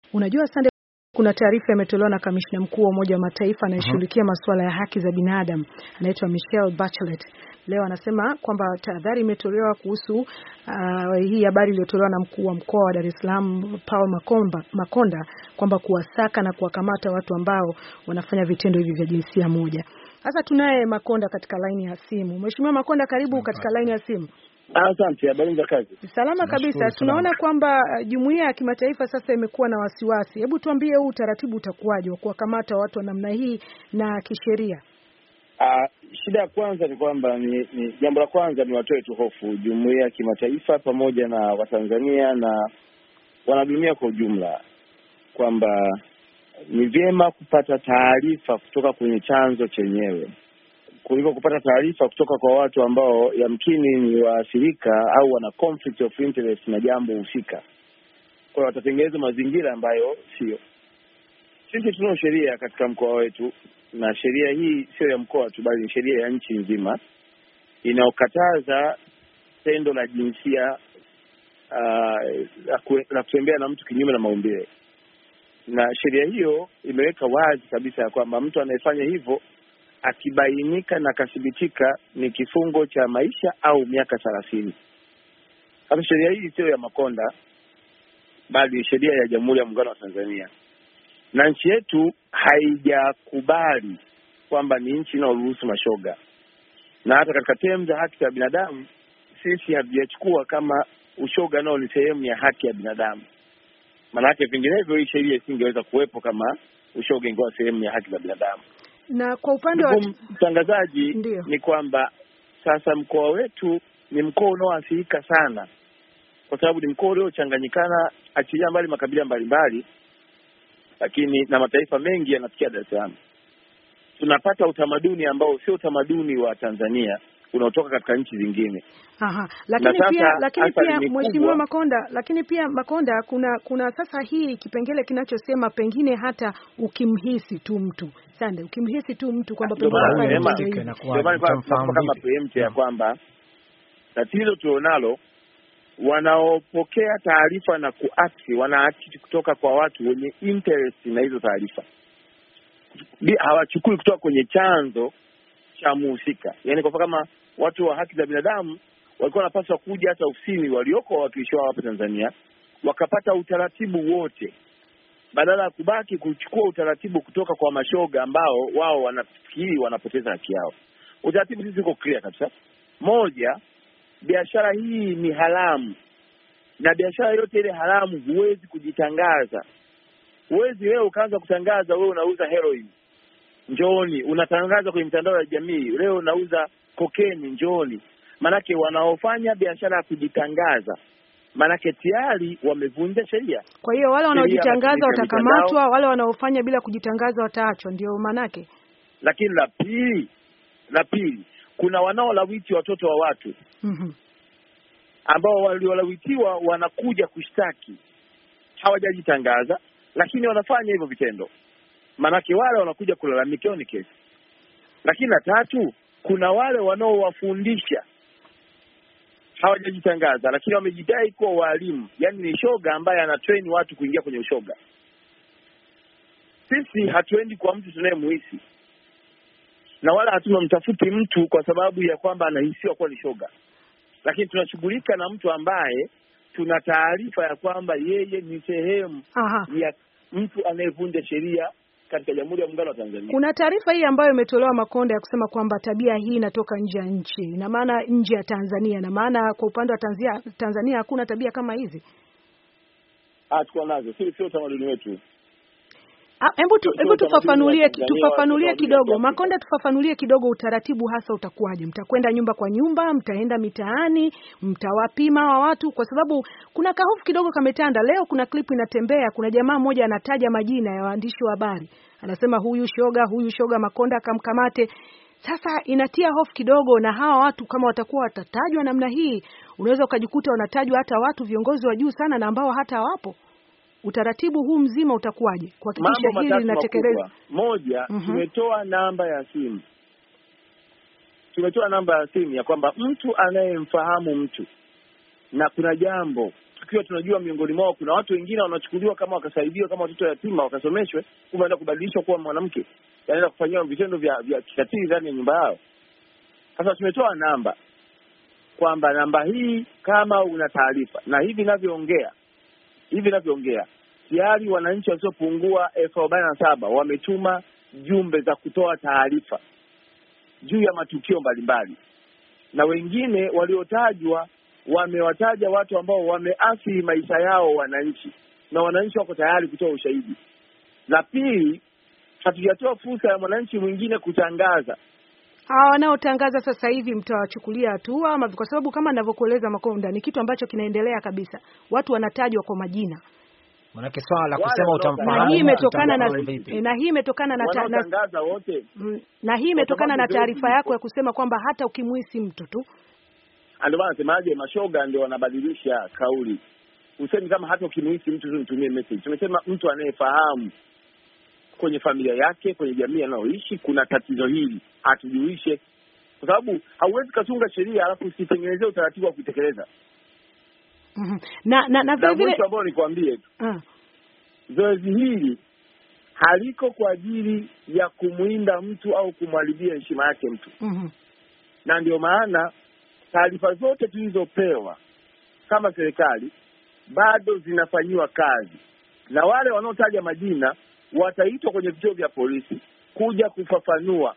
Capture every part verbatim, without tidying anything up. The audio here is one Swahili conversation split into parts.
Unajua Sande, kuna taarifa imetolewa na kamishna mkuu wa Umoja wa Mataifa anayeshughulikia masuala ya haki za binadamu, anaitwa Michelle Bachelet. Leo anasema kwamba tahadhari imetolewa kuhusu uh, hii habari iliyotolewa na mkuu wa mkoa wa Dar es Salaam Paul Makonda, Makonda kwamba kuwasaka na kuwakamata watu ambao wanafanya vitendo hivi vya jinsia moja. Sasa tunaye Makonda katika laini ya simu. Mheshimiwa Makonda, karibu katika laini ya simu. Asante, habari za kazi? Salama kabisa. Tunaona kwamba jumuiya ya kimataifa sasa imekuwa na wasiwasi. Hebu tuambie huu utaratibu utakuwaje wa kuwakamata watu wa namna hii na kisheria? Ah, shida ya kwanza ni kwamba ni, ni jambo la kwanza ni watoe tu hofu jumuiya ya kimataifa pamoja na Watanzania na wanadunia kwa ujumla kwamba ni vyema kupata taarifa kutoka kwenye chanzo chenyewe kuliko kupata taarifa kutoka kwa watu ambao yamkini ni waathirika au wana conflict of interest na jambo husika. Kwa hiyo watatengeneza mazingira ambayo sio. Sisi tunao sheria katika mkoa wetu, na sheria hii sio ya mkoa tu bali ni sheria ya nchi nzima inayokataza tendo la jinsia uh, la kutembea na mtu kinyume na maumbile. Na sheria hiyo imeweka wazi kabisa ya kwamba mtu anayefanya hivyo akibainika na kathibitika ni kifungo cha maisha au miaka thelathini. Sasa sheria hii sio ya Makonda bali sheria ya Jamhuri ya Muungano wa Tanzania. Na nchi yetu haijakubali kwamba ni nchi inayoruhusu mashoga. Na hata katika terms za haki za binadamu sisi hatujachukua kama ushoga nao ni sehemu ya haki ya binadamu. Maana yake vinginevyo hii sheria isingeweza kuwepo kama ushoga ingekuwa sehemu ya haki za binadamu. Na kwa upande wa mtangazaji ni kwamba sasa mkoa wetu ni mkoa unaoathirika sana kwa sababu ni mkoa uliochanganyikana, achilia mbali makabila mbalimbali, lakini na mataifa mengi yanafikia Dar es Salaam. Tunapata utamaduni ambao sio utamaduni wa Tanzania unaotoka katika nchi zingine. Aha, lakini pia lakini pia Mheshimiwa Makonda, lakini pia Makonda kuna kuna sasa hii kipengele kinachosema pengine hata ukimhisi tu mtu. Sande, ukimhisi tu mtu kwamba pengine kama preempt ya kwamba tatizo tulionalo wanaopokea taarifa na kuact wanaakti kutoka kwa watu wenye interest na hizo taarifa. Hawachukui kutoka kwenye chanzo cha muhusika. Yaani kwa kama watu wa haki za binadamu walikuwa wanapaswa kuja hata ofisini walioko wawakilishi wao hapa Tanzania wakapata utaratibu wote badala ya kubaki kuchukua utaratibu kutoka kwa mashoga ambao wao wanafikiri wanapoteza haki yao. Utaratibu sisi uko clear kabisa. Moja, biashara hii ni haramu. Na biashara yote ile haramu huwezi kujitangaza. Huwezi leo ukaanza kutangaza wewe unauza heroin, njooni. Unatangaza kwenye mitandao ya jamii leo unauza kokeni, njooni. Manake wanaofanya biashara ya kujitangaza manake tayari wamevunja sheria. Kwa hiyo wale wanaojitangaza watakamatwa, wale wanaofanya bila kujitangaza wataachwa, ndio manake. Lakini la pili, la pili kuna wanaolawiti watoto wa watu. Mhm. Ambao waliolawitiwa wanakuja kushtaki. Hawajajitangaza lakini wanafanya hivyo vitendo. Manake wale wanakuja kulalamika ni kesi. Lakini la tatu, kuna wale wanaowafundisha. Hawajajitangaza lakini wamejidai kuwa walimu, yani ni shoga ambaye anatrain watu kuingia kwenye ushoga. Sisi hatuendi kwa mtu tunayemuhisi. Na wala hatuna mtafuti mtu kwa sababu ya kwamba anahisiwa kuwa ni shoga. Lakini tunashughulika na mtu ambaye tuna taarifa ya kwamba yeye ni sehemu ya mtu anayevunja sheria katika Jamhuri ya Muungano wa Tanzania. Kuna taarifa hii ambayo imetolewa Makonda ya kusema kwamba tabia hii inatoka nje ya nchi. Ina maana nje ya Tanzania. Na maana kwa upande wa Tanzania Tanzania hakuna tabia kama hizi. Ah, tuko nazo. Sisi sio utamaduni wetu. Hebu tu, hebu tufafanulie tufafanulie kidogo. Makonda, tufafanulie kidogo utaratibu hasa utakuwaje? Mtakwenda nyumba kwa nyumba, mtaenda mitaani, mtawapima wa watu kwa sababu kuna kahofu kidogo kametanda. Leo kuna clip inatembea, kuna jamaa mmoja anataja majina ya waandishi wa habari. Anasema huyu shoga, huyu shoga, Makonda kamkamate. Sasa inatia hofu kidogo, na hawa watu kama watakuwa watatajwa namna hii, unaweza ukajikuta wanatajwa hata watu viongozi wa juu sana na ambao hata wapo. Utaratibu huu mzima utakuwaje kuhakikisha hili linatekelezwa? Moja, mm -hmm. tumetoa namba ya simu. Tumetoa namba ya simu ya kwamba mtu anayemfahamu mtu na kuna jambo tukiwa tunajua miongoni mwao kuna watu wengine wanachukuliwa kama wakasaidiwa kama watoto yatima wakasomeshwe, kumbe anaenda kubadilishwa kuwa mwanamke, anaenda kufanyiwa vitendo vya vya kikatili ndani ya nyumba yao. Sasa tumetoa namba kwamba namba hii kama una taarifa, na hivi ninavyoongea hivi ninavyoongea tayari wananchi wasiopungua elfu arobaini na saba wametuma jumbe za kutoa taarifa juu ya matukio mbalimbali, na wengine waliotajwa wamewataja watu ambao wameathiri maisha yao wananchi, na wananchi wako tayari kutoa ushahidi. La pili, hatujatoa fursa ya mwananchi mwingine kutangaza. Hawa wanaotangaza sasa hivi mtawachukulia hatua ama? Kwa sababu kama ninavyokueleza Makonda, ni kitu ambacho kinaendelea kabisa, watu wanatajwa kwa majina. Manake swala la kusema utamfahamu, na hii imetokana na na hii imetokana na wanaotangaza wote, na hii imetokana na taarifa yako ya kusema kwamba hata ukimuhisi mtu tu. Ndio maana nasemaje, mashoga ndio wanabadilisha kauli. Usemi kama hata ukimuhisi mtu tu nitumie message. Tumesema mtu anayefahamu kwenye familia yake, kwenye jamii anayoishi kuna tatizo hili, atujuishe, kwa sababu hauwezi kutunga sheria alafu usitengenezee utaratibu wa kuitekeleza. Mm-hmm. Na na na vile vile ambao nikwambie tu. Uh. Zoezi hili haliko kwa ajili ya kumuinda mtu au kumharibia heshima yake mtu. Mm-hmm. Na ndio maana taarifa zote tulizopewa kama serikali bado zinafanyiwa kazi, na wale wanaotaja majina wataitwa kwenye vituo vya polisi kuja kufafanua.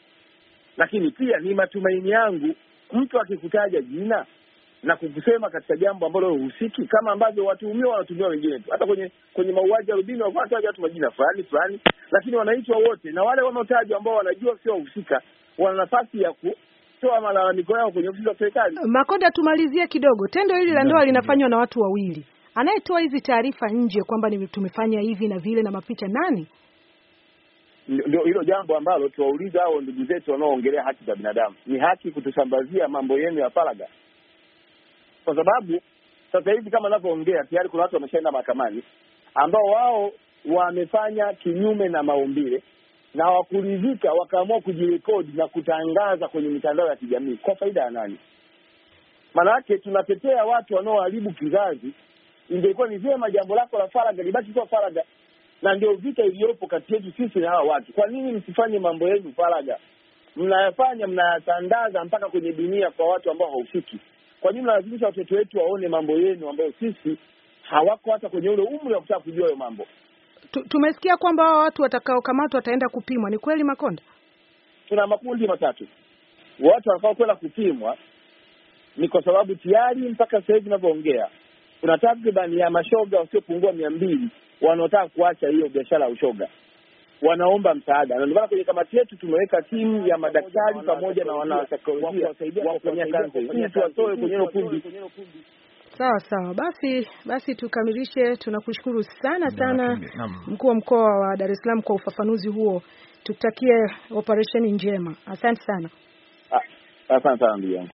Lakini pia ni matumaini yangu mtu akikutaja jina na kukusema katika jambo ambalo husiki, kama ambavyo watuhumiwa wanatumia wengine tu, hata kwenye kwenye mauaji ya Rubini wataja watu majina fulani fulani, lakini wanaitwa wote, na wale wanaotajwa ambao wanajua sio wahusika wana nafasi ya kutoa malalamiko yao kwenye ofisi za serikali. Makonda, tumalizie kidogo. Tendo hili la ndoa linafanywa na watu wawili. Anayetoa hizi taarifa nje kwamba ni tumefanya hivi na vile na mapicha nani? Ndio hilo jambo ambalo tuwauliza hao ndugu zetu wanaoongelea haki za binadamu. Ni haki kutusambazia mambo yenu ya faragha? Kwa sababu sasa hivi kama ninavyoongea tayari kuna watu wameshaenda mahakamani ambao wao wamefanya kinyume na maumbile na wakuridhika, wakaamua kujirekodi na kutangaza kwenye mitandao ya kijamii. Kwa faida ya nani? Maana yake tunatetea watu wanaoharibu kizazi. Ingekuwa ni vyema jambo lako la faragha libaki kwa faragha, na ndio vita iliyopo kati yetu sisi na hawa watu. Kwa nini msifanye mambo yenu faragha? Mnayafanya, mnayatandaza mpaka kwenye dunia kwa watu ambao hawafiki. Kwa nini mnalazimisha watoto wetu waone mambo yenu ambayo sisi hawako hata kwenye ule umri wa kutaka kujua hayo mambo? Tumesikia kwamba hao watu watakaokamatwa wataenda kupimwa. Ni kweli Makonda? Tuna makundi matatu. Watu watakao kwenda kupimwa ni kwa sababu tayari mpaka sasa hivi ninavyoongea kuna takriban ya mashoga wasiopungua mia mbili wanaotaka kuacha hiyo biashara ya ushoga. Wanaomba msaada. Na ndio maana kwenye kamati yetu tumeweka timu ya madaktari pamoja na wanasaikolojia wa kufanya kazi ili tuwatoe kwenye hilo kundi. Sawa sawa. Basi basi tukamilishe. Tunakushukuru sana sana mkuu wa mkoa wa Dar es Salaam kwa ufafanuzi huo. Tukutakie operation njema. Asante sana. Ah, asante sana ndugu.